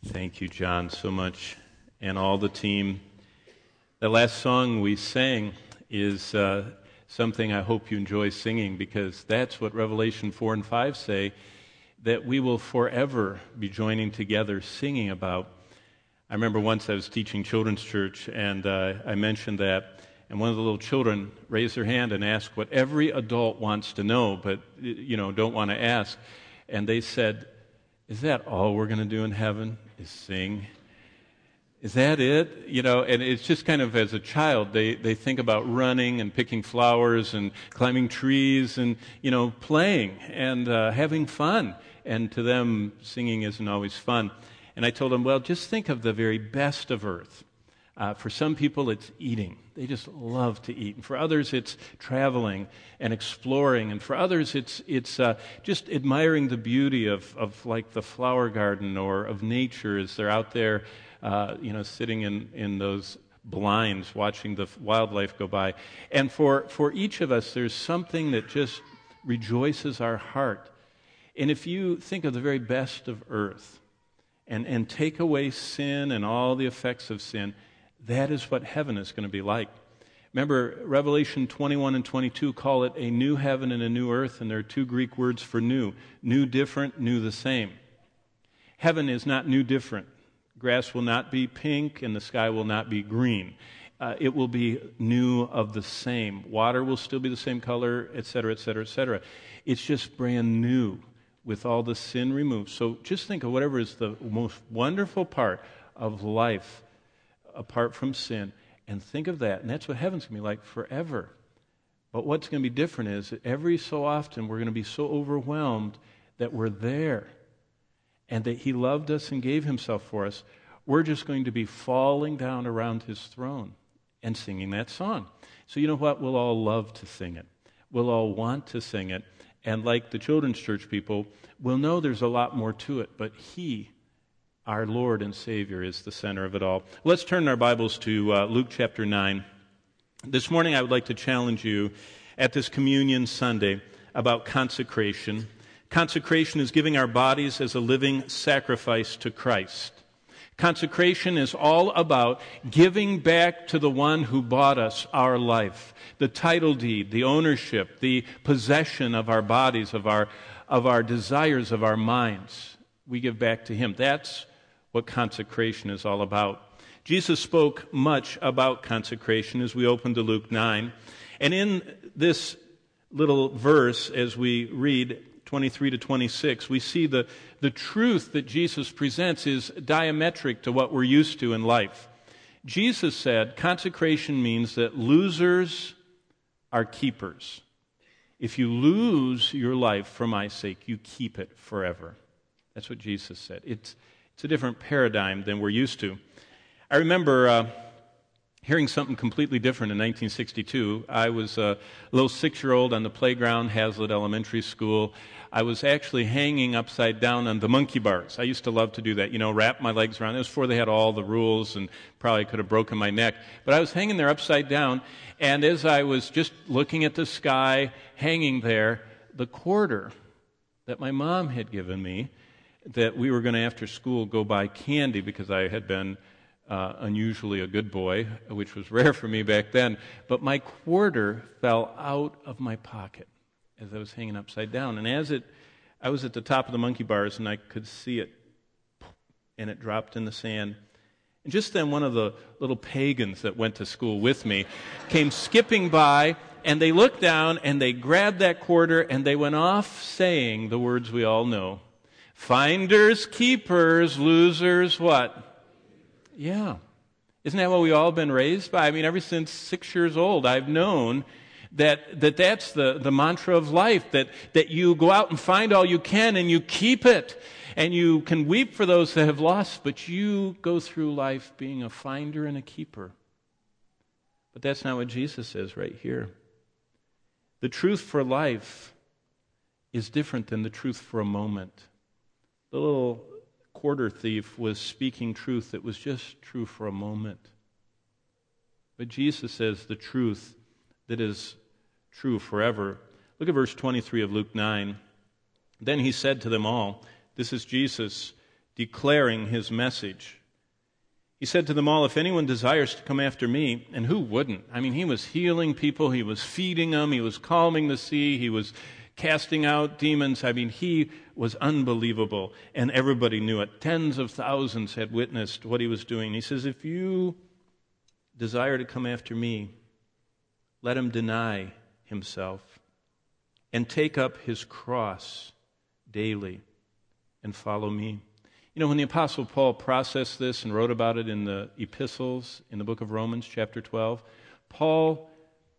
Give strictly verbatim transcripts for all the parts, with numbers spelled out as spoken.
Thank you, John, so much, and all the team. The last song we sang is uh, something I hope you enjoy singing, because that's what Revelation four and five say, that we will forever be joining together singing about. I remember once I was teaching children's church, and uh, I mentioned that, and one of the little children raised their hand and asked what every adult wants to know, but you know don't want to ask. And they said, "Is that all we're going to do in heaven? Is sing? Is that it?" You know, and it's just kind of, as a child, they, they think about running and picking flowers and climbing trees and, you know, playing and uh, having fun. And to them, singing isn't always fun. And I told them, well, just think of the very best of earth. Uh, for some people, it's eating. They just love to eat. And for others, it's traveling and exploring. And for others, it's it's uh, just admiring the beauty of, of like the flower garden or of nature as they're out there, uh, you know, sitting in, in those blinds, watching the wildlife go by. And for, for each of us, there's something that just rejoices our heart. And if you think of the very best of earth and, and take away sin and all the effects of sin, that is what heaven is going to be like. Remember, Revelation twenty-one and twenty-two call it a new heaven and a new earth, and there are two Greek words for new. New different, new the same. Heaven is not new different. Grass will not be pink, and the sky will not be green. Uh, it will be new of the same. Water will still be the same color, et cetera, et cetera, et cetera. It's just brand new with all the sin removed. So just think of whatever is the most wonderful part of life apart from sin, and think of that. And that's what heaven's going to be like forever. But what's going to be different is that every so often we're going to be so overwhelmed that we're there and that He loved us and gave Himself for us. We're just going to be falling down around His throne and singing that song. So you know what? We'll all love to sing it. We'll all want to sing it. And like the children's church people, we'll know there's a lot more to it, but He, our Lord and Savior, is the center of it all. Let's turn our Bibles to uh, Luke chapter nine. This morning I would like to challenge you at this Communion Sunday about consecration. Consecration is giving our bodies as a living sacrifice to Christ. Consecration is all about giving back to the one who bought us our life, the title deed, the ownership, the possession of our bodies, of our, of our desires, of our minds. We give back to Him. That's what consecration is all about. Jesus spoke much about consecration as we open to Luke nine. And in this little verse, as we read twenty-three to twenty-six, we see the, the truth that Jesus presents is diametric to what we're used to in life. Jesus said consecration means that losers are keepers. If you lose your life for my sake, you keep it forever. That's what Jesus said. It's It's a different paradigm than we're used to. I remember uh, hearing something completely different in nineteen sixty-two. I was a little six-year-old on the playground, Hazlitt Elementary School. I was actually hanging upside down on the monkey bars. I used to love to do that, you know, wrap my legs around. It was before they had all the rules and probably could have broken my neck. But I was hanging there upside down, and as I was just looking at the sky, hanging there, the quarter that my mom had given me, that we were going to, after school, go buy candy because I had been uh, unusually a good boy, which was rare for me back then. But my quarter fell out of my pocket as I was hanging upside down. And as it, I was at the top of the monkey bars, and I could see it, and it dropped in the sand. And just then, one of the little pagans that went to school with me came skipping by, and they looked down, and they grabbed that quarter, and they went off saying the words we all know. Finders, keepers, losers, what? Yeah. Isn't that what we all been raised by? I mean, ever since six years old, I've known that, that that's the, the mantra of life, that, that you go out and find all you can and you keep it. And you can weep for those that have lost, but you go through life being a finder and a keeper. But that's not what Jesus says right here. The truth for life is different than the truth for a moment. The little quarter thief was speaking truth that was just true for a moment. But Jesus says the truth that is true forever. Look at verse twenty-three of Luke nine. Then He said to them all, this is Jesus declaring his message. He said to them all, if anyone desires to come after me, and who wouldn't? I mean, he was healing people, he was feeding them, he was calming the sea, he was casting out demons. I mean, he was unbelievable, and everybody knew it. Tens of thousands had witnessed what he was doing. He says, if you desire to come after me, let him deny himself and take up his cross daily and follow me. You know, when the Apostle Paul processed this and wrote about it in the epistles, in the book of Romans, chapter twelve, Paul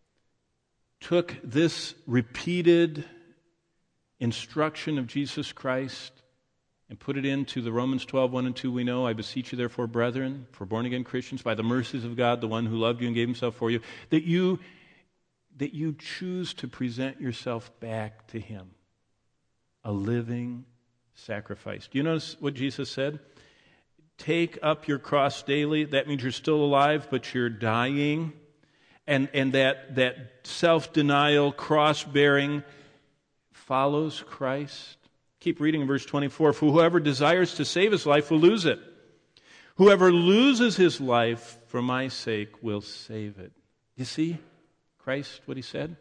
took this repeated instruction of Jesus Christ and put it into the Romans twelve, one and two we know. I beseech you therefore, brethren, for born-again Christians, by the mercies of God, the one who loved you and gave himself for you, that you, that you choose to present yourself back to him, a living sacrifice. Do you notice what Jesus said? Take up your cross daily. That means you're still alive, but you're dying. And, and that, that self-denial, cross-bearing follows Christ. Keep reading in verse twenty-four. For whoever desires to save his life will lose it. Whoever loses his life for my sake will save it. You see, Christ, what he said?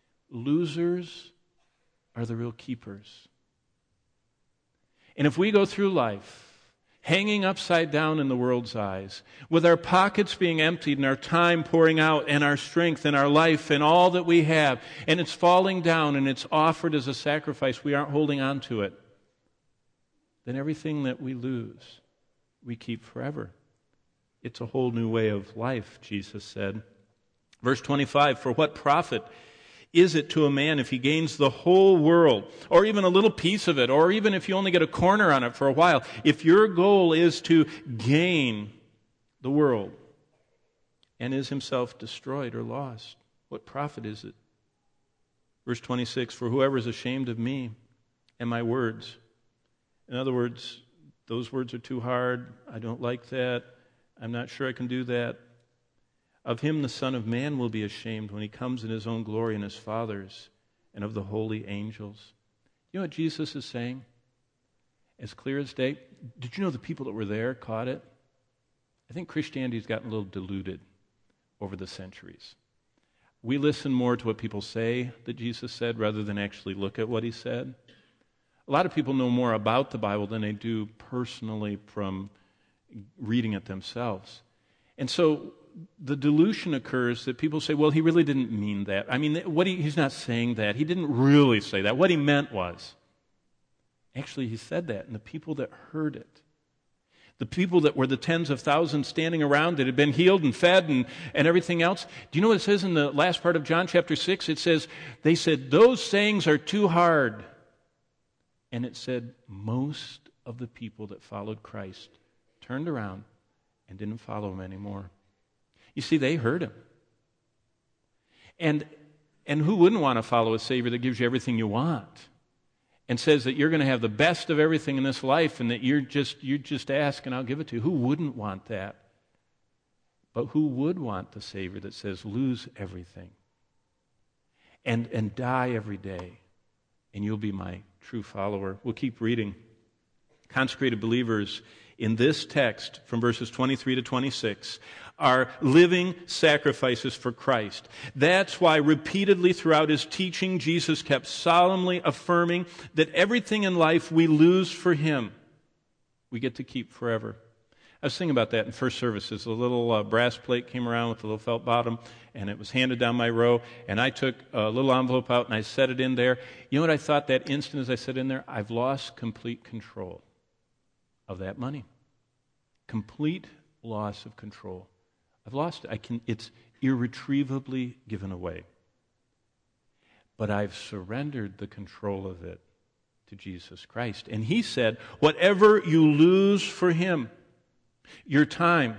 Losers are the real keepers. And if we go through life hanging upside down in the world's eyes, with our pockets being emptied and our time pouring out and our strength and our life and all that we have, and it's falling down and it's offered as a sacrifice, we aren't holding on to it, then everything that we lose, we keep forever. It's a whole new way of life, Jesus said. Verse twenty-five, for what profit is it to a man if he gains the whole world, or even a little piece of it, or even if you only get a corner on it for a while? If your goal is to gain the world and is himself destroyed or lost, what profit is it? Verse twenty-six, for whoever is ashamed of me and my words. In other words, those words are too hard. I don't like that. I'm not sure I can do that. Of him the Son of Man will be ashamed when he comes in his own glory and his Father's and of the holy angels. You know what Jesus is saying? As clear as day. Did you know the people that were there caught it? I think Christianity's gotten a little diluted over the centuries. We listen more to what people say that Jesus said rather than actually look at what he said. A lot of people know more about the Bible than they do personally from reading it themselves. And so the dilution occurs that people say, well, he really didn't mean that. I mean, what he, he's not saying that. He didn't really say that. What he meant was, actually, he said that, and the people that heard it, the people that were the tens of thousands standing around that had been healed and fed and, and everything else, do you know what it says in the last part of John chapter six? It says, they said, those sayings are too hard. And it said, most of the people that followed Christ turned around and didn't follow him anymore. You see, they heard him. And, and who wouldn't want to follow a Savior that gives you everything you want and says that you're going to have the best of everything in this life and that you're just, you just ask and I'll give it to you? Who wouldn't want that? But who would want the Savior that says, lose everything and, and die every day and you'll be my true follower? We'll keep reading. Consecrated believers in this text from verses twenty-three to twenty-six are living sacrifices for Christ. That's why repeatedly throughout his teaching, Jesus kept solemnly affirming that everything in life we lose for him, we get to keep forever. I was thinking about that in first services. A little uh, brass plate came around with a little felt bottom, and it was handed down my row, and I took a little envelope out and I set it in there. You know what I thought that instant as I set it in there? I've lost complete control of that money. Complete loss of control. I've lost it. I can, it's irretrievably given away. But I've surrendered the control of it to Jesus Christ. And he said, whatever you lose for him, your time,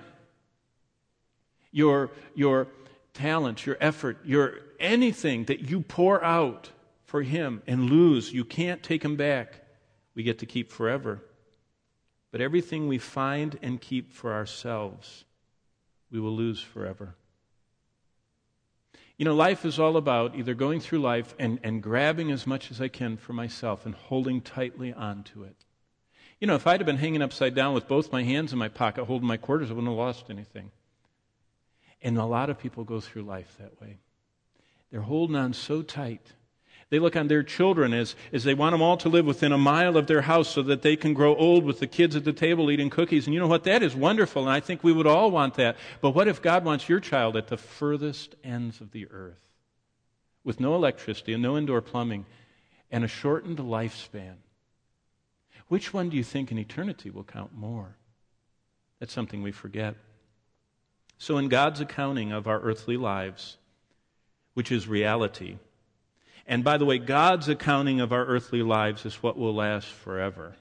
your, your talent, your effort, your anything that you pour out for him and lose, you can't take him back. We get to keep forever. But everything we find and keep for ourselves, we will lose forever. You know, life is all about either going through life and, and grabbing as much as I can for myself and holding tightly onto it. You know, if I'd have been hanging upside down with both my hands in my pocket holding my quarters, I wouldn't have lost anything. And a lot of people go through life that way. They're holding on so tight. They look on their children as, as they want them all to live within a mile of their house so that they can grow old with the kids at the table eating cookies. And you know what? That is wonderful, and I think we would all want that. But what if God wants your child at the furthest ends of the earth with no electricity and no indoor plumbing and a shortened lifespan? Which one do you think in eternity will count more? That's something we forget. So in God's accounting of our earthly lives, which is reality, and by the way, God's accounting of our earthly lives is what will last forever.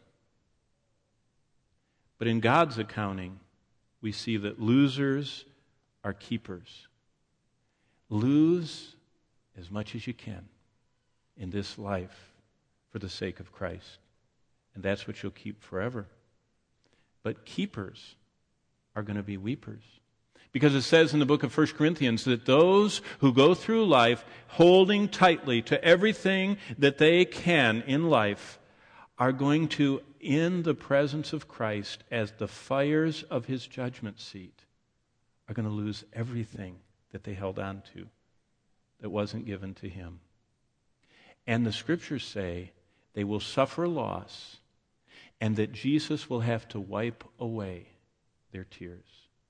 But in God's accounting, we see that losers are keepers. Lose as much as you can in this life for the sake of Christ. And that's what you'll keep forever. But keepers are going to be weepers. Because it says in the book of First Corinthians that those who go through life holding tightly to everything that they can in life are going to, in the presence of Christ, as the fires of his judgment seat, are going to lose everything that they held on to that wasn't given to him. And the scriptures say they will suffer loss and that Jesus will have to wipe away their tears.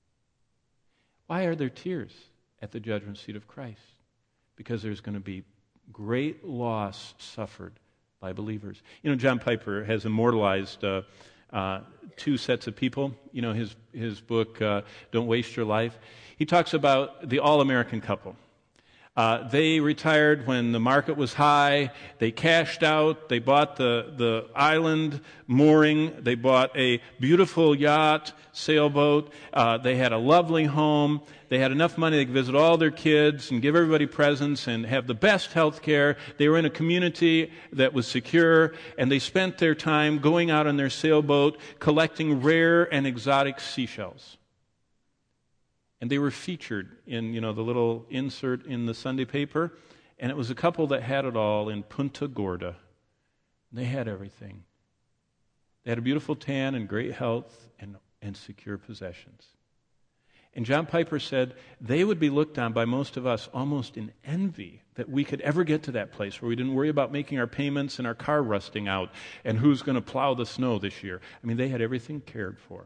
Why are there tears at the judgment seat of Christ? Because there's going to be great loss suffered by believers. You know, John Piper has immortalized uh, uh, two sets of people. You know, his, his book, uh, Don't Waste Your Life. He talks about the all-American couple. Uh, they retired when the market was high. They cashed out. They bought the, the island mooring. They bought a beautiful yacht, sailboat. Uh, they had a lovely home. They had enough money they could visit all their kids and give everybody presents and have the best health care. They were in a community that was secure, and they spent their time going out on their sailboat collecting rare and exotic seashells. And they were featured in, you know, the little insert in the Sunday paper. And it was a couple that had it all in Punta Gorda. They had everything. They had a beautiful tan and great health and, and secure possessions. And John Piper said they would be looked on by most of us almost in envy that we could ever get to that place where we didn't worry about making our payments and our car rusting out and who's going to plow the snow this year. I mean, they had everything cared for.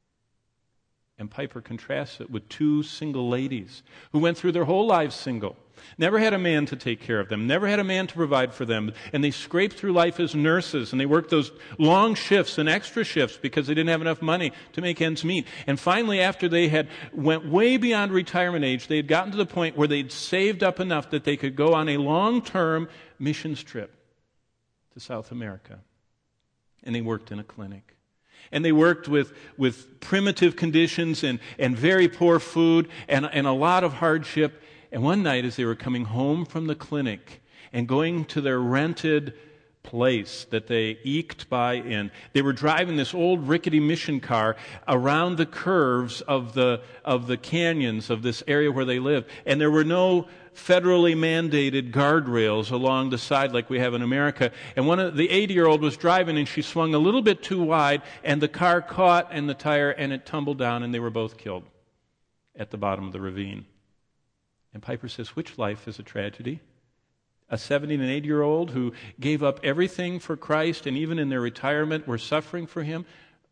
And Piper contrasts it with two single ladies who went through their whole lives single, never had a man to take care of them, never had a man to provide for them, and they scraped through life as nurses, and they worked those long shifts and extra shifts because they didn't have enough money to make ends meet. And finally, after they had went way beyond retirement age, they had gotten to the point where they'd saved up enough that they could go on a long-term missions trip to South America. And they worked in a clinic. And they worked with, with primitive conditions and, and very poor food and, and a lot of hardship. And one night as they were coming home from the clinic and going to their rented place that they eked by in, they were driving this old rickety mission car around the curves of the, of the canyons of this area where they lived. And there were no federally mandated guardrails along the side like we have in America. And one of the eighty-year-old was driving, and she swung a little bit too wide, and the car caught in the tire, and it tumbled down, and they were both killed at the bottom of the ravine. And Piper says, which life is a tragedy? A seventy and eighty-year-old who gave up everything for Christ, and even in their retirement were suffering for him,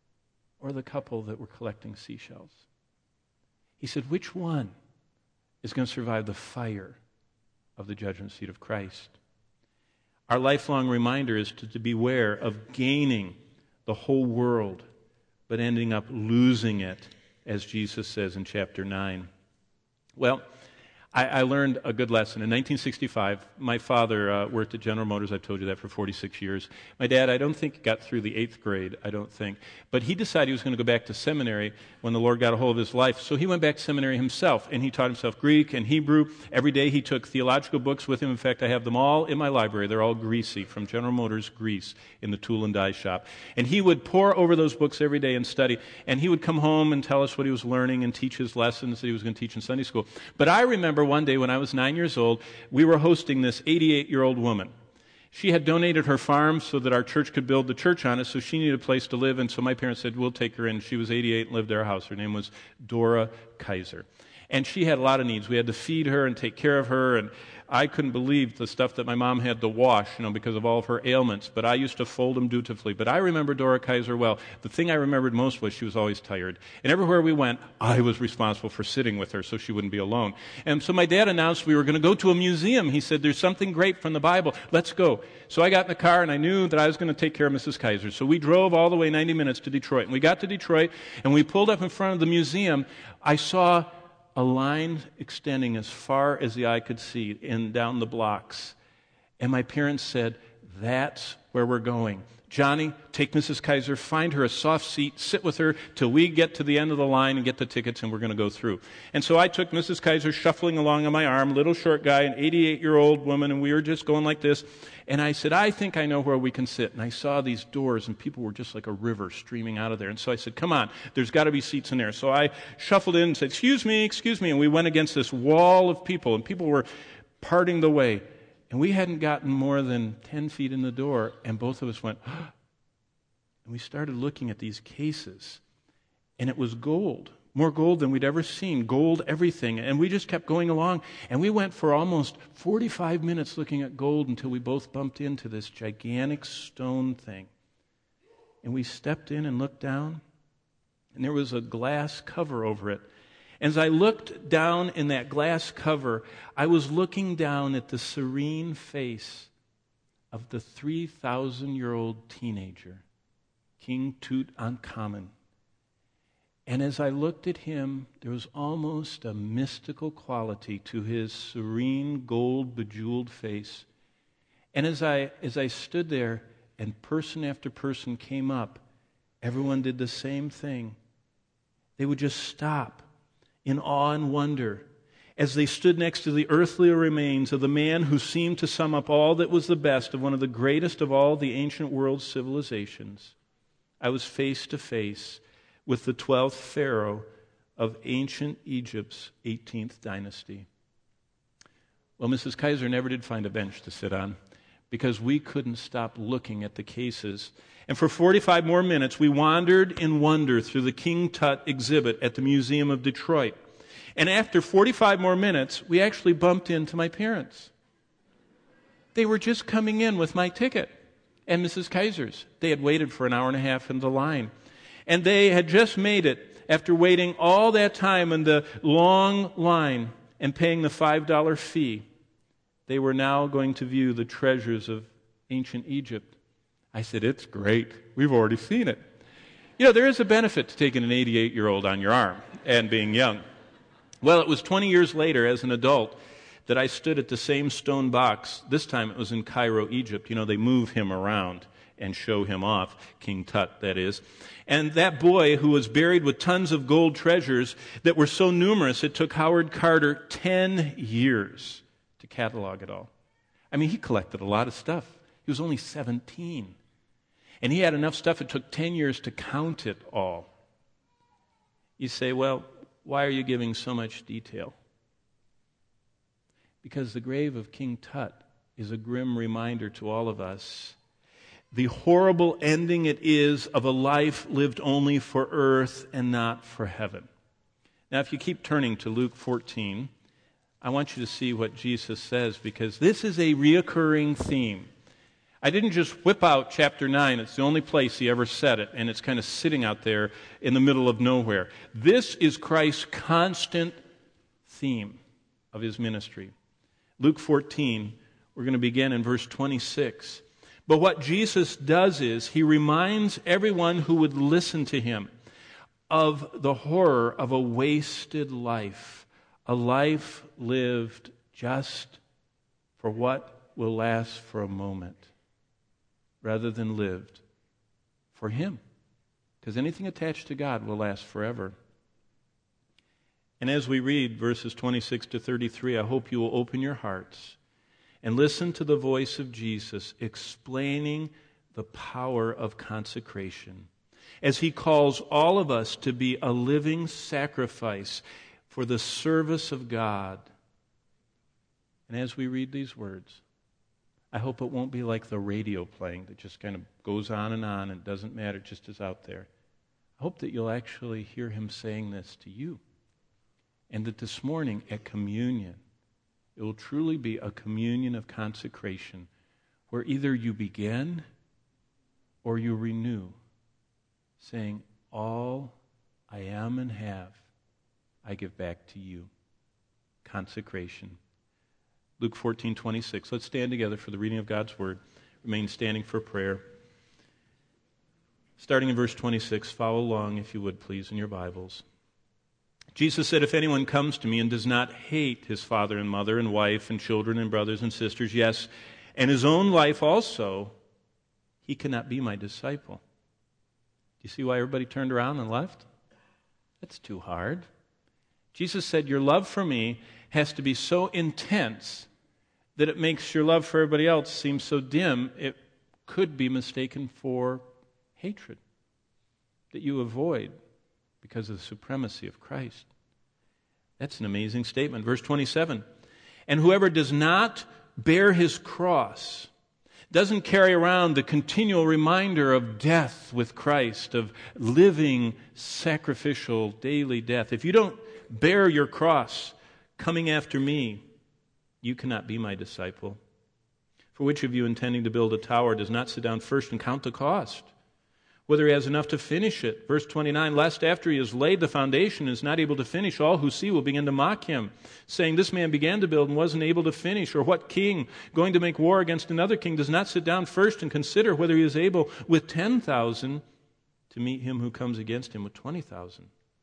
or the couple that were collecting seashells? He said, which one is going to survive the fire of the judgment seat of Christ? Our lifelong reminder is to, to beware of gaining the whole world, but ending up losing it, as Jesus says in chapter nine. Well, I, I learned a good lesson. In nineteen sixty-five, my father uh, worked at General Motors. I've told you that for forty-six years. My dad, I don't think, got through the eighth grade, I don't think. But he decided he was going to go back to seminary when the Lord got a hold of his life. So he went back to seminary himself, and he taught himself Greek and Hebrew. Every day he took theological books with him. In fact, I have them all in my library. They're all greasy, from General Motors Grease in the tool and die shop. And he would pore over those books every day and study. And he would come home and tell us what he was learning and teach his lessons that he was going to teach in Sunday school. But I remember one day when I was nine years old, we were hosting this eighty-eight-year-old woman. She had donated her farm so that our church could build the church on it, so she needed a place to live, and so my parents said, we'll take her in. She was eighty-eight and lived at our house. Her name was Dora Kaiser. And she had a lot of needs. We had to feed her and take care of her, and I couldn't believe the stuff that my mom had to wash, you know, because of all of her ailments, but I used to fold them dutifully. But I remember Dora Kaiser well. The thing I remembered most was she was always tired. And everywhere we went, I was responsible for sitting with her so she wouldn't be alone. And so my dad announced we were going to go to a museum. He said, there's something great from the Bible. Let's go. So I got in the car, and I knew that I was going to take care of Missus Kaiser. So we drove all the way ninety minutes to Detroit. And we got to Detroit, and we pulled up in front of the museum. I saw a line extending as far as the eye could see and down the blocks. And my parents said, that's where we're going. Johnny, take Missus Kaiser, find her a soft seat, sit with her till we get to the end of the line and get the tickets, and we're going to go through. And so I took Missus Kaiser shuffling along on my arm, little short guy, an eighty-eight-year-old woman, and we were just going like this. And I said, I think I know where we can sit. And I saw these doors, and people were just like a river streaming out of there. And so I said, come on, there's got to be seats in there. So I shuffled in and said, excuse me, excuse me. And we went against this wall of people, and people were parting the way. And we hadn't gotten more than ten feet in the door, and both of us went, oh. And we started looking at these cases, and it was gold, more gold than we'd ever seen, gold everything. And we just kept going along, and we went for almost forty-five minutes looking at gold until we both bumped into this gigantic stone thing. And we stepped in and looked down, and there was a glass cover over it. As I looked down in that glass cover, I was looking down at the serene face of the three thousand year old teenager, King Tutankhamun. And as I looked at him, there was almost a mystical quality to his serene, gold bejeweled face. And as I as I stood there and person after person came up, everyone did the same thing. They would just stop in awe and wonder as they stood next to the earthly remains of the man who seemed to sum up all that was the best of one of the greatest of all the ancient world's civilizations. I was face to face with the twelfth pharaoh of ancient Egypt's eighteenth dynasty. Well, Missus Kaiser never did find a bench to sit on because we couldn't stop looking at the cases. And for forty-five more minutes, we wandered in wonder through the King Tut exhibit at the Museum of Detroit. And after forty-five more minutes, we actually bumped into my parents. They were just coming in with my ticket and Missus Kaiser's. They had waited for an hour and a half in the line. And they had just made it after waiting all that time in the long line and paying the five dollar fee. They were now going to view the treasures of ancient Egypt. I said, it's great. We've already seen it. You know, there is a benefit to taking an eighty-eight-year-old on your arm and being young. Well, it was twenty years later as an adult that I stood at the same stone box. This time it was in Cairo, Egypt. You know, they move him around and show him off, King Tut, that is. And that boy who was buried with tons of gold treasures that were so numerous, it took Howard Carter ten years to catalog it all. I mean, he collected a lot of stuff. He was only seventeen. And he had enough stuff, it took ten years to count it all. You say, well, why are you giving so much detail? Because the grave of King Tut is a grim reminder to all of us the horrible ending it is of a life lived only for earth and not for heaven. Now, if you keep turning to Luke fourteen, I want you to see what Jesus says, because this is a reoccurring theme. I didn't just whip out chapter nine. It's the only place he ever said it, and it's kind of sitting out there in the middle of nowhere. This is Christ's constant theme of his ministry. Luke fourteen, we're going to begin in verse twenty-six. But what Jesus does is he reminds everyone who would listen to him of the horror of a wasted life, a life lived just for what will last for a moment, rather than lived for him. Because anything attached to God will last forever. And as we read verses twenty-six to thirty-three, I hope you will open your hearts and listen to the voice of Jesus explaining the power of consecration as he calls all of us to be a living sacrifice for the service of God. And as we read these words, I hope it won't be like the radio playing that just kind of goes on and on and doesn't matter, just is out there. I hope that you'll actually hear him saying this to you. And that this morning at communion, it will truly be a communion of consecration where either you begin or you renew, saying, all I am and have, I give back to you. Consecration. Luke fourteen twenty-six. Let's stand together for the reading of God's Word. Remain standing for prayer. Starting in verse twenty-six, follow along, if you would, please, in your Bibles. Jesus said, if anyone comes to me and does not hate his father and mother and wife and children and brothers and sisters, yes, and his own life also, he cannot be my disciple. Do you see why everybody turned around and left? That's too hard. Jesus said, your love for me has to be so intense that it makes your love for everybody else seem so dim, it could be mistaken for hatred that you avoid because of the supremacy of Christ. That's an amazing statement. Verse twenty-seven, and whoever does not bear his cross, doesn't carry around the continual reminder of death with Christ, of living sacrificial daily death. If you don't bear your cross, coming after me, you cannot be my disciple. For which of you intending to build a tower does not sit down first and count the cost, whether he has enough to finish it? Verse twenty-nine, lest after he has laid the foundation and is not able to finish, all who see will begin to mock him, saying, this man began to build and wasn't able to finish. Or what king going to make war against another king does not sit down first and consider whether he is able with ten thousand to meet him who comes against him with twenty thousand?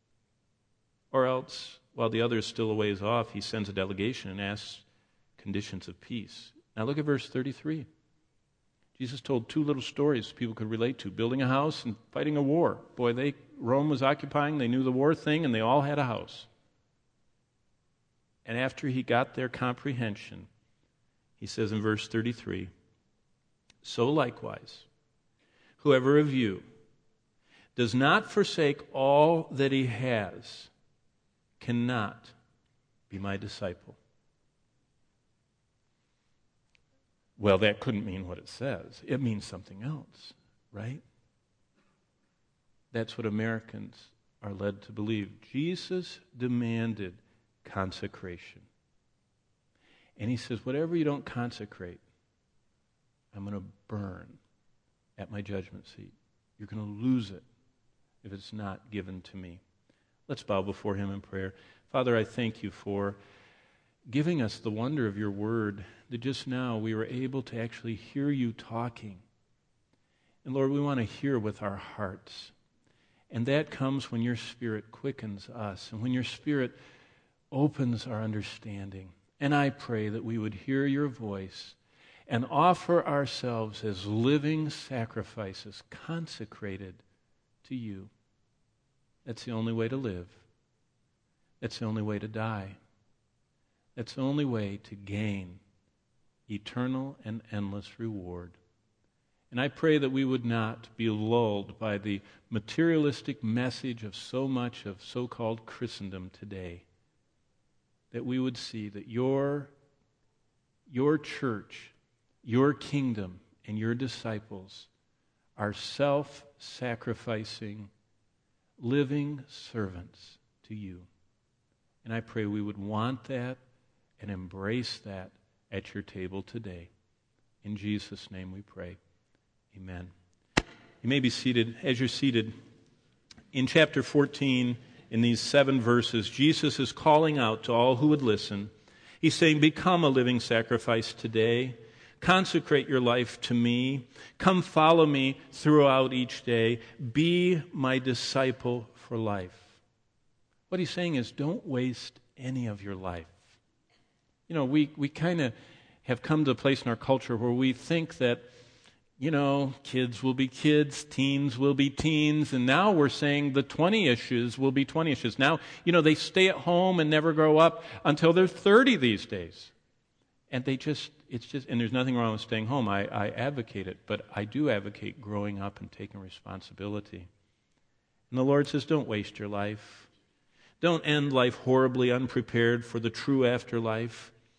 Or else, while the other is still a ways off, he sends a delegation and asks conditions of peace. Now look at verse thirty-three. Jesus told two little stories people could relate to, building a house and fighting a war. Boy, they Rome was occupying, they knew the war thing, and they all had a house. And after he got their comprehension, he says in verse thirty-three, so likewise, whoever of you does not forsake all that he has cannot be my disciple. Well, that couldn't mean what it says. It means something else, right? That's what Americans are led to believe. Jesus demanded consecration. And he says, whatever you don't consecrate, I'm going to burn at my judgment seat. You're going to lose it if it's not given to me. Let's bow before him in prayer. Father, I thank you for giving us the wonder of your word, that just now we were able to actually hear you talking. And Lord, we want to hear with our hearts. And that comes when your Spirit quickens us and when your Spirit opens our understanding. And I pray that we would hear your voice and offer ourselves as living sacrifices consecrated to you. That's the only way to live. That's the only way to die. That's the only way to gain eternal and endless reward. And I pray that we would not be lulled by the materialistic message of so much of so-called Christendom today, that we would see that your, your church, your kingdom, and your disciples are self-sacrificing, living servants to you. And I pray we would want that and embrace that at your table today. In Jesus' name we pray. Amen. You may be seated. As you're seated, in chapter fourteen, in these seven verses, Jesus is calling out to all who would listen. He's saying, become a living sacrifice today. Consecrate your life to me. Come follow me throughout each day. Be my disciple for life. What he's saying is, don't waste any of your life. You know, we, we kind of have come to a place in our culture where we think that, you know, kids will be kids, teens will be teens, and now we're saying the twenty-ishes will be twenty-ishes. Now, you know, they stay at home and never grow up until they're thirty these days. And they just, it's just, and there's nothing wrong with staying home. I, I advocate it, but I do advocate growing up and taking responsibility. And the Lord says, don't waste your life. Don't end life horribly unprepared for the true afterlife.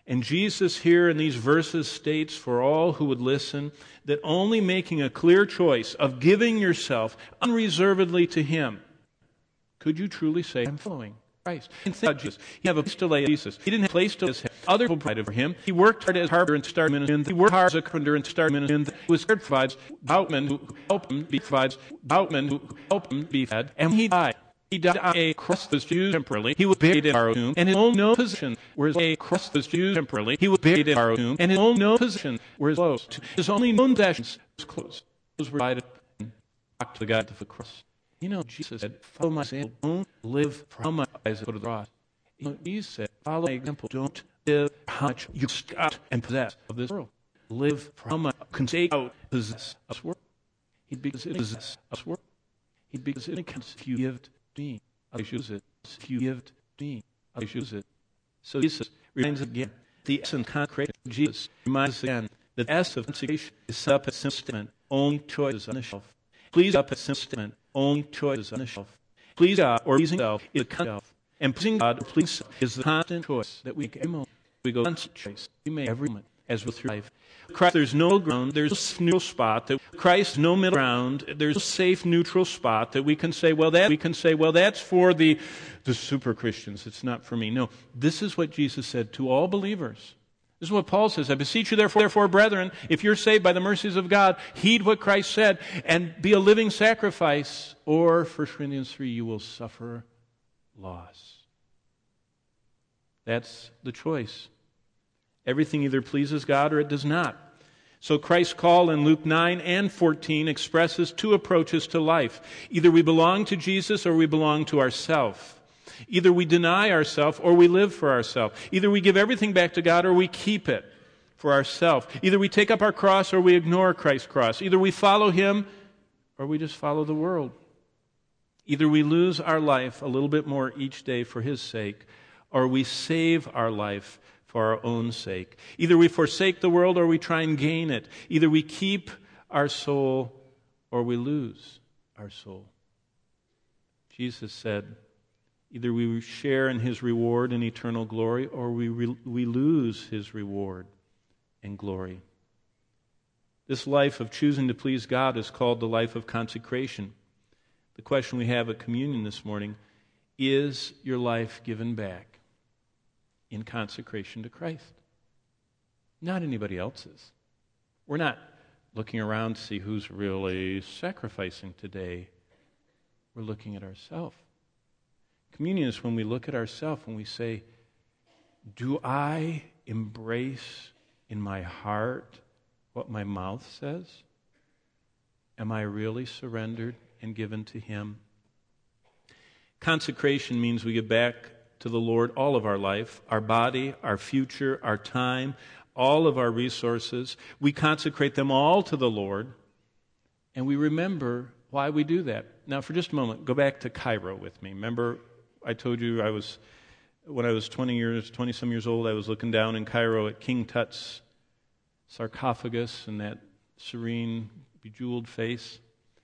And Jesus here in these verses states for all who would listen that only making a clear choice of giving yourself unreservedly to Him could you truly say, I'm following Christ. And think about Jesus. He didn't have a place to lay Jesus. He didn't have a place to lay his head. Other people provided for him. He worked hard as a carpenter and started ministry. He worked hard as a carpenter and started ministry. He was cared for, provides boutmen who help him be provides boutmen who help him be fed. And when he died, he died on a cross that was used temporarily. He was buried in our tomb, and his own no position whereas a cross that was used temporarily. He was buried in our tomb, and his own no position whereas close. His only known possessions was clothes. Those were provided and back to the God of the cross. You know, Jesus said, follow my example. Don't live for how much eyes go to the cross. You know, Jesus said, follow my example. Don't live for how much you stick out and possess of this world. Live for how much you can take out and possess of this world. He'd be possess of this world. He'd be possess if you give to me. I'll use it. If you give to me, I'll use it. So Jesus reminds again, the essence of consecration. Jesus reminds us again that the essence of consecration is set up as a simple statement, own choices on the shelf. Please up as a simple statement, own choices on the shelf. Please God or pleasing self is a constant shelf. And pleasing God or pleasing self is the constant choice that we make every moment. We go constant choice we make every moment as we go through life. Christ, there's no ground, there's no neutral spot. That Christ, no middle ground. There's a safe neutral spot that we can say, well, that we can say, well, that's for the the super Christians. It's not for me. No, this is what Jesus said to all believers. This is what Paul says. I beseech you, therefore, therefore, brethren, if you're saved by the mercies of God, heed what Christ said and be a living sacrifice, or, First Corinthians three, you will suffer loss. That's the choice. Everything either pleases God or it does not. So Christ's call in Luke nine and fourteen expresses two approaches to life. Either we belong to Jesus or we belong to ourselves. Either we deny ourselves or we live for ourselves. Either we give everything back to God or we keep it for ourselves. Either we take up our cross or we ignore Christ's cross. Either we follow Him or we just follow the world. Either we lose our life a little bit more each day for His sake, or we save our life for our own sake. Either we forsake the world or we try and gain it. Either we keep our soul or we lose our soul. Jesus said, either we share in His reward and eternal glory, or we re- we lose His reward and glory. This life of choosing to please God is called the life of consecration. The question we have at communion this morning, is your life given back in consecration to Christ? Not anybody else's. We're not looking around to see who's really sacrificing today. We're looking at ourselves. Communion is when we look at ourselves and we say, do I embrace in my heart what my mouth says? Am I really surrendered and given to Him? Consecration means we give back to the Lord all of our life, our body, our future, our time, all of our resources. We consecrate them all to the Lord, and we remember why we do that. Now, for just a moment, go back to Cairo with me. Remember, I told you I was, when I was twenty years, twenty-some years old, I was looking down in Cairo at King Tut's sarcophagus and that serene, bejeweled face.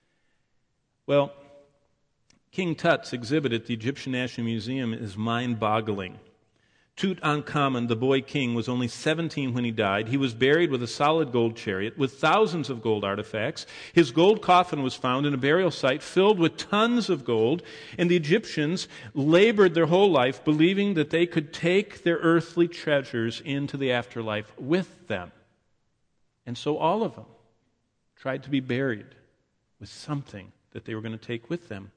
Well, King Tut's exhibit at the Egyptian National Museum is mind-boggling. Tutankhamun, the boy king, was only seventeen when he died. He was buried with a solid gold chariot with thousands of gold artifacts. His gold coffin was found in a burial site filled with tons of gold, and the Egyptians labored their whole life believing that they could take their earthly treasures into the afterlife with them. And so all of them tried to be buried with something that they were going to take with them.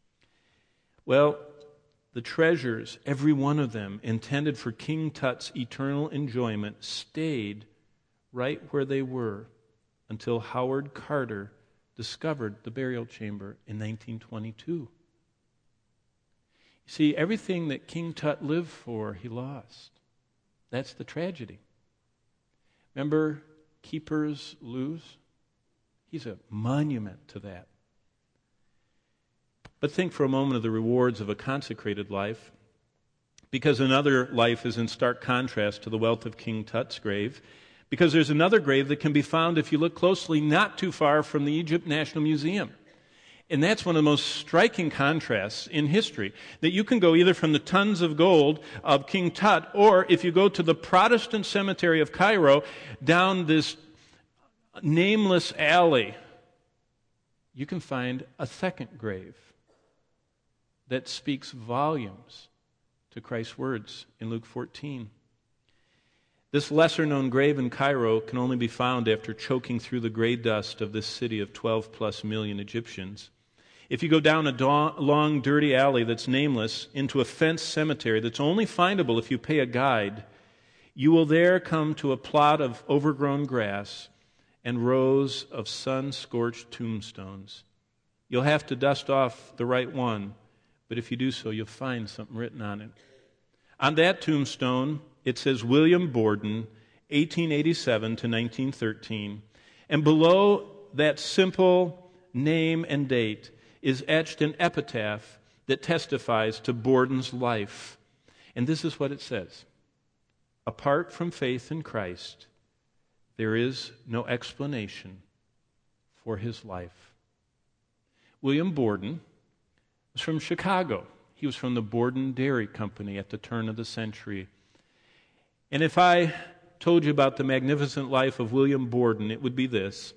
Well, the treasures, every one of them intended for King Tut's eternal enjoyment, stayed right where they were until Howard Carter discovered the burial chamber in nineteen twenty-two. You see, everything that King Tut lived for, he lost. That's the tragedy. Remember, keepers lose? He's a monument to that. But think for a moment of the rewards of a consecrated life, because another life is in stark contrast to the wealth of King Tut's grave, because there's another grave that can be found if you look closely not too far from the Egypt National Museum. And that's one of the most striking contrasts in history, that you can go either from the tons of gold of King Tut, or if you go to the Protestant cemetery of Cairo, down this nameless alley, you can find a second grave that speaks volumes to Christ's words in Luke fourteen. This lesser-known grave in Cairo can only be found after choking through the gray dust of this city of twelve plus million Egyptians. If you go down a do- long, dirty alley that's nameless into a fenced cemetery that's only findable if you pay a guide, you will there come to a plot of overgrown grass and rows of sun-scorched tombstones. You'll have to dust off the right one, but if you do so, you'll find something written on it. On that tombstone, it says William Borden, eighteen eighty-seven to nineteen thirteen, and below that simple name and date is etched an epitaph that testifies to Borden's life. And this is what it says: apart from faith in Christ, there is no explanation for his life. William Borden was from Chicago. He was from the Borden Dairy Company at the turn of the century. And if I told you about the magnificent life of William Borden, it would be this.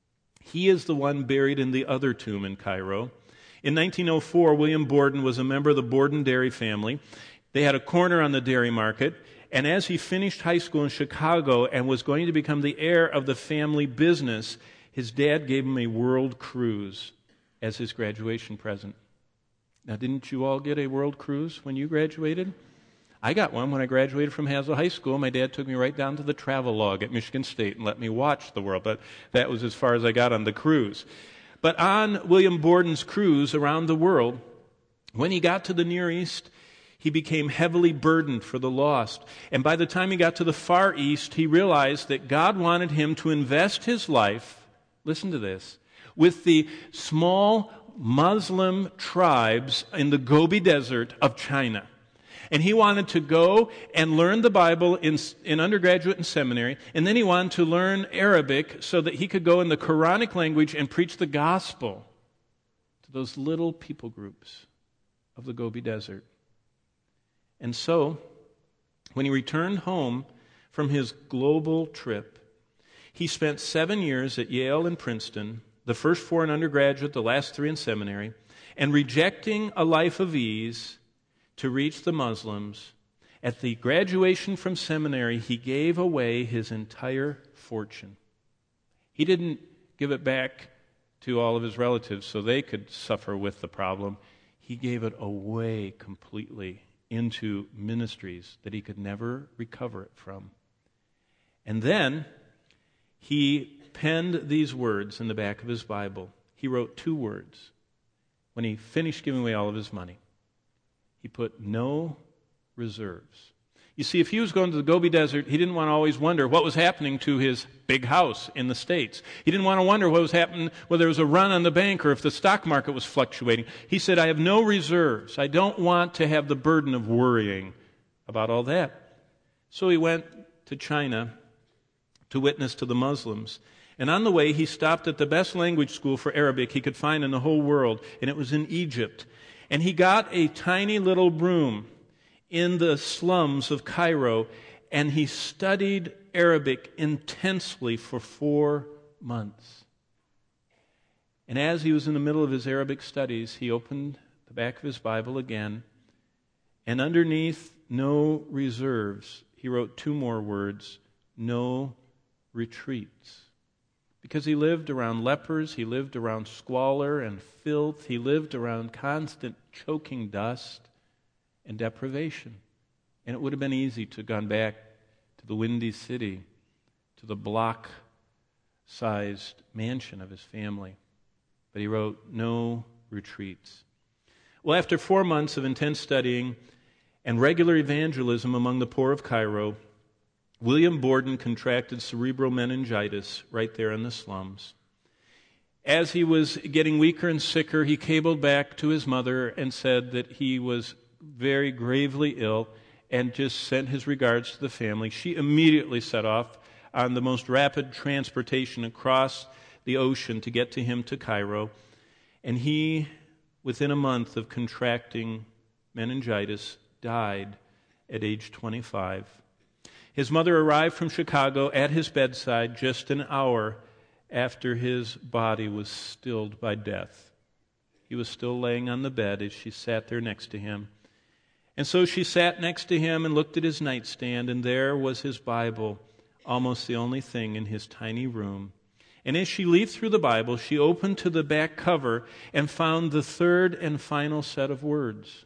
He is the one buried in the other tomb in Cairo. In nineteen oh four, William Borden was a member of the Borden Dairy family. They had a corner on the dairy market, and as he finished high school in Chicago and was going to become the heir of the family business, his dad gave him a world cruise as his graduation present. Now, didn't you all get a world cruise when you graduated? I got one when I graduated from Hazel High School. My dad took me right down to the travel log at Michigan State and let me watch the world. But that was as far as I got on the cruise. But on William Borden's cruise around the world, when he got to the Near East, he became heavily burdened for the lost. And by the time he got to the Far East, he realized that God wanted him to invest his life, listen to this, with the small Muslim tribes in the Gobi Desert of China. And he wanted to go and learn the Bible in, in undergraduate and seminary, and then he wanted to learn Arabic so that he could go in the Quranic language and preach the gospel to those little people groups of the Gobi Desert. And so, when he returned home from his global trip, he spent seven years at Yale and Princeton, the first four in undergraduate, the last three in seminary, and rejecting a life of ease to reach the Muslims. At the graduation from seminary, he gave away his entire fortune. He didn't give it back to all of his relatives so they could suffer with the problem. He gave it away completely into ministries that he could never recover it from. And then he penned these words in the back of his Bible. He wrote two words when he finished giving away all of his money. He put no reserves. You see, if he was going to the Gobi Desert, he didn't want to always wonder what was happening to his big house in the States. He didn't want to wonder what was happening, whether there was a run on the bank or if the stock market was fluctuating. He said, I have no reserves. I don't want to have the burden of worrying about all that. So he went to China to witness to the Muslims. And on the way, he stopped at the best language school for Arabic he could find in the whole world, and it was in Egypt. And he got a tiny little room in the slums of Cairo, and he studied Arabic intensely for four months. And as he was in the middle of his Arabic studies, he opened the back of his Bible again, and underneath no reserves, he wrote two more words, no retreats. Because he lived around lepers, he lived around squalor and filth, he lived around constant choking dust and deprivation. And it would have been easy to have gone back to the windy city, to the block-sized mansion of his family. But he wrote, no retreats. Well, after four months of intense studying and regular evangelism among the poor of Cairo, William Borden contracted cerebral meningitis right there in the slums. As he was getting weaker and sicker, he cabled back to his mother and said that he was very gravely ill and just sent his regards to the family. She immediately set off on the most rapid transportation across the ocean to get to him to Cairo. And he, within a month of contracting meningitis, died at age twenty-five. His mother arrived from Chicago at his bedside just an hour after his body was stilled by death. He was still laying on the bed as she sat there next to him. And so she sat next to him and looked at his nightstand, and there was his Bible, almost the only thing in his tiny room. And as she leafed through the Bible, she opened to the back cover and found the third and final set of words.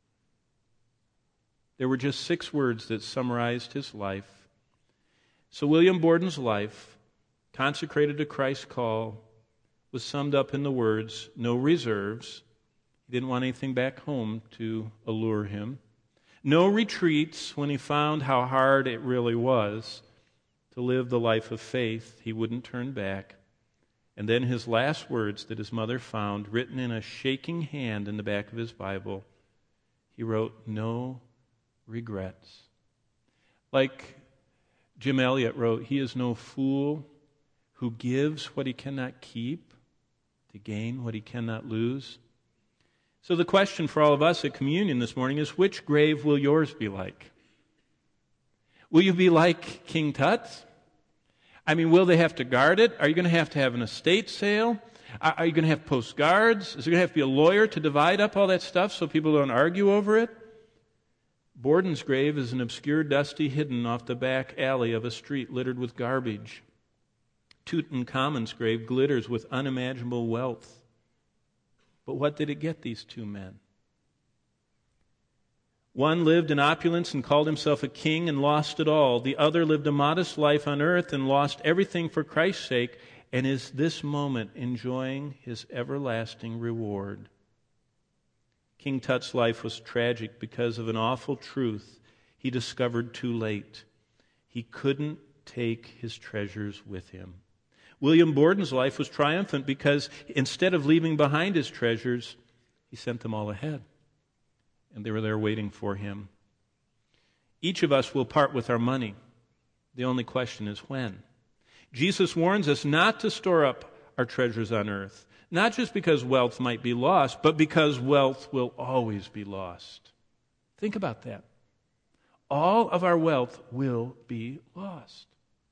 There were just six words that summarized his life. So William Borden's life, consecrated to Christ's call, was summed up in the words, no reserves. He didn't want anything back home to allure him. No retreats when he found how hard it really was to live the life of faith. He wouldn't turn back. And then his last words that his mother found, written in a shaking hand in the back of his Bible, he wrote, no regrets. Like Jim Elliot wrote, he is no fool who gives what he cannot keep to gain what he cannot lose. So the question for all of us at communion this morning is, which grave will yours be like? Will you be like King Tut's? I mean, will they have to guard it? Are you going to have to have an estate sale? Are you going to have postguards? Is there going to have to be a lawyer to divide up all that stuff so people don't argue over it? Borden's grave is an obscure, dusty hidden off the back alley of a street littered with garbage. Tutankhamun's grave glitters with unimaginable wealth. But what did it get these two men? One lived in opulence and called himself a king and lost it all. The other lived a modest life on earth and lost everything for Christ's sake and is this moment enjoying his everlasting reward. King Tut's life was tragic because of an awful truth he discovered too late. He couldn't take his treasures with him. William Borden's life was triumphant because instead of leaving behind his treasures, he sent them all ahead. And they were there waiting for him. Each of us will part with our money. The only question is when. Jesus warns us not to store up our treasures on earth, not just because wealth might be lost, but because wealth will always be lost. Think about that. All of our wealth will be lost.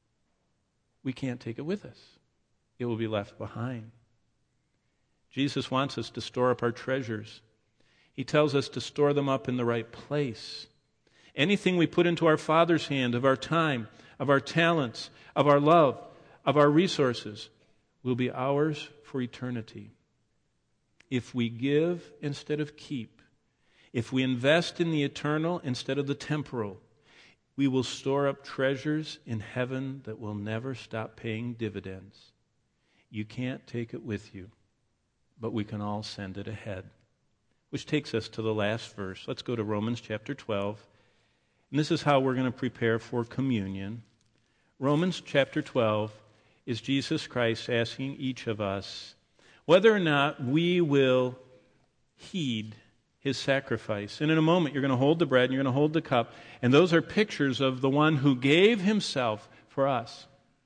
We can't take it with us. It will be left behind. Jesus wants us to store up our treasures. He tells us to store them up in the right place. Anything we put into our Father's hand, of our time, of our talents, of our love, of our resources, will be ours for eternity. If we give instead of keep, if we invest in the eternal instead of the temporal, we will store up treasures in heaven that will never stop paying dividends. You can't take it with you, but we can all send it ahead. Which takes us to the last verse. Let's go to Romans chapter twelve. And this is how we're going to prepare for communion. Romans chapter twelve is Jesus Christ asking each of us whether or not we will heed his sacrifice. And in a moment, you're going to hold the bread and you're going to hold the cup. And those are pictures of the one who gave himself for us.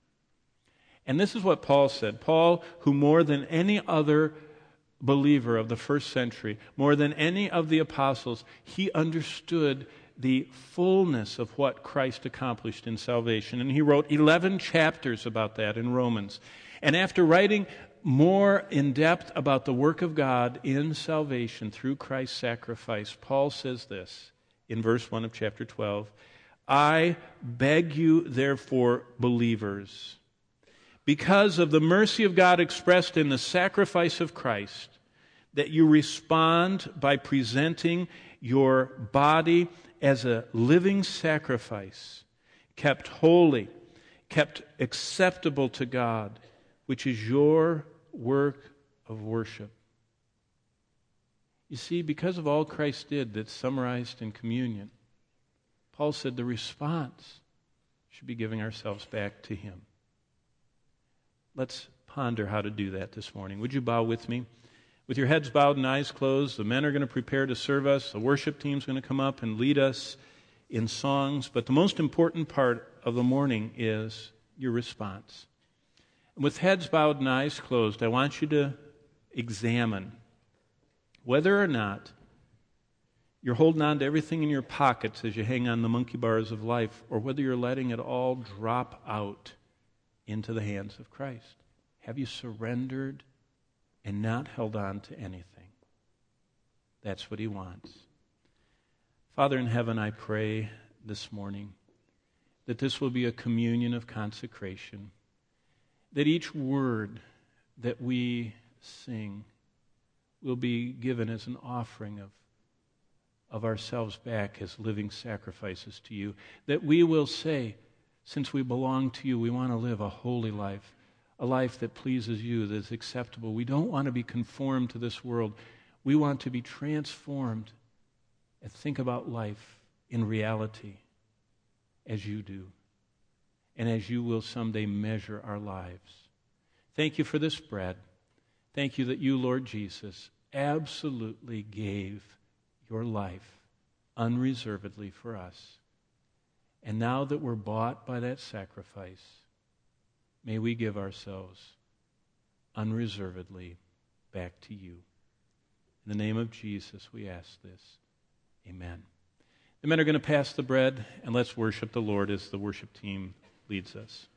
And this is what Paul said. Paul, who more than any other believer of the first century, more than any of the apostles, he understood the fullness of what Christ accomplished in salvation. And he wrote eleven chapters about that in Romans. And after writing more in depth about the work of God in salvation through Christ's sacrifice, Paul says this in verse one of chapter twelve, I beg you, therefore, believers, because of the mercy of God expressed in the sacrifice of Christ, that you respond by presenting your body as a living sacrifice, kept holy, kept acceptable to God, which is your work of worship. You see, because of all Christ did that's summarized in communion, Paul said the response should be giving ourselves back to him. Let's ponder how to do that this morning. Would you bow with me? With your heads bowed and eyes closed, the men are going to prepare to serve us. The worship team's going to come up and lead us in songs. But the most important part of the morning is your response. And with heads bowed and eyes closed, I want you to examine whether or not you're holding on to everything in your pockets as you hang on the monkey bars of life, or whether you're letting it all drop out into the hands of Christ. Have you surrendered and not held on to anything? That's what he wants. Father in heaven, I pray this morning that this will be a communion of consecration, that each word that we sing will be given as an offering of, of ourselves back as living sacrifices to you, that we will say, since we belong to you, we want to live a holy life, a life that pleases you, that is acceptable. We don't want to be conformed to this world. We want to be transformed and think about life in reality as you do, and as you will someday measure our lives. Thank you for this bread. Thank you that you, Lord Jesus, absolutely gave your life unreservedly for us. And now that we're bought by that sacrifice, may we give ourselves unreservedly back to you. In the name of Jesus, we ask this. Amen. The men are going to pass the bread, and let's worship the Lord as the worship team leads us.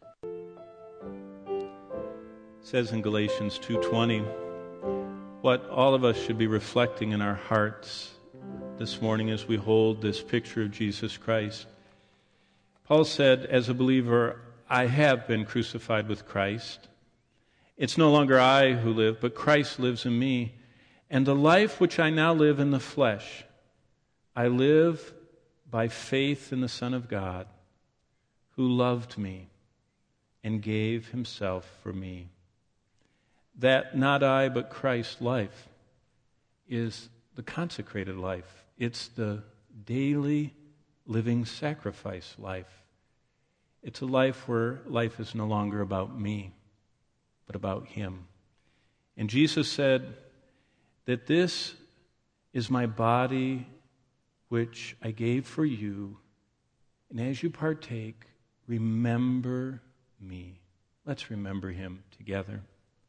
It says in Galatians two twenty, what all of us should be reflecting in our hearts this morning as we hold this picture of Jesus Christ. Paul said, as a believer, I have been crucified with Christ. It's no longer I who live, but Christ lives in me. And the life which I now live in the flesh, I live by faith in the Son of God, who loved me and gave himself for me. That not I, but Christ's life is the consecrated life. It's the daily living sacrifice life. It's a life where life is no longer about me, but about him. And Jesus said that this is my body which I gave for you, and as you partake, remember me. Let's remember him together.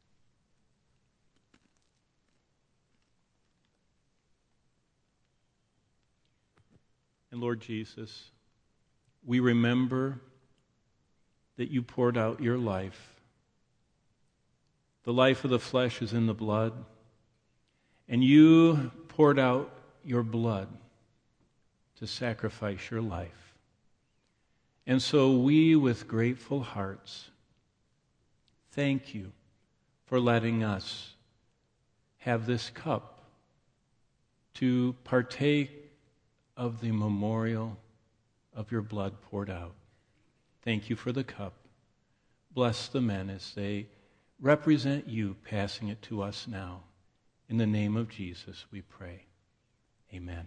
And Lord Jesus, we remember that you poured out your life. The life of the flesh is in the blood, and you poured out your blood to sacrifice your life. And so we, with grateful hearts, thank you for letting us have this cup to partake of the memorial of your blood poured out. Thank you for the cup. Bless the men as they represent you, passing it to us now. In the name of Jesus, we pray. Amen.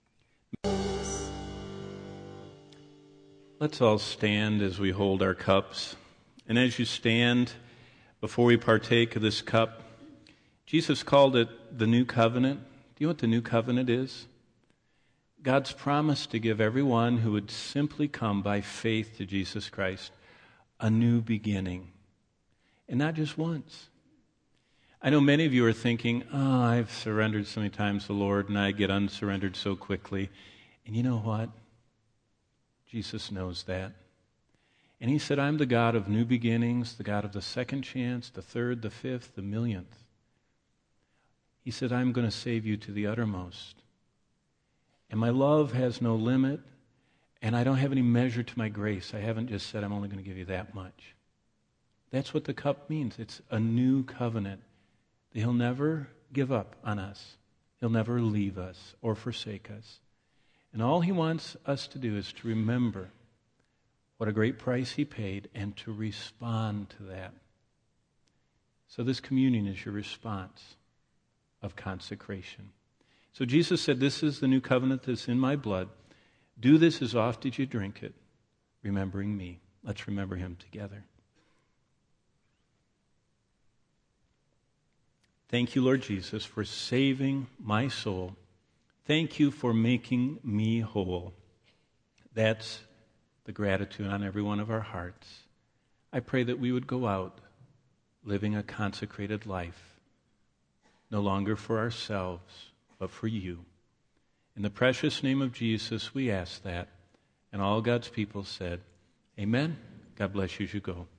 Let's all stand as we hold our cups. And as you stand, before we partake of this cup, Jesus called it the new covenant. Do you know what the new covenant is? God's promise to give everyone who would simply come by faith to Jesus Christ a new beginning. And not just once. I know many of you are thinking, oh, I've surrendered so many times to the Lord, and I get unsurrendered so quickly. And you know what? Jesus knows that. And he said, I'm the God of new beginnings, the God of the second chance, the third, the fifth, the millionth. He said, I'm going to save you to the uttermost. And my love has no limit, and I don't have any measure to my grace. I haven't just said I'm only going to give you that much. That's what the cup means. It's a new covenant. He'll never give up on us. He'll never leave us or forsake us. And all he wants us to do is to remember what a great price he paid and to respond to that. So this communion is your response of consecration. So Jesus said, this is the new covenant that's in my blood. Do this as often as you drink it, remembering me. Let's remember him together. Thank you, Lord Jesus, for saving my soul. Thank you for making me whole. That's the gratitude on every one of our hearts. I pray that we would go out living a consecrated life no longer for ourselves, but for you. In the precious name of Jesus, we ask that. And all God's people said, amen. God bless you as you go.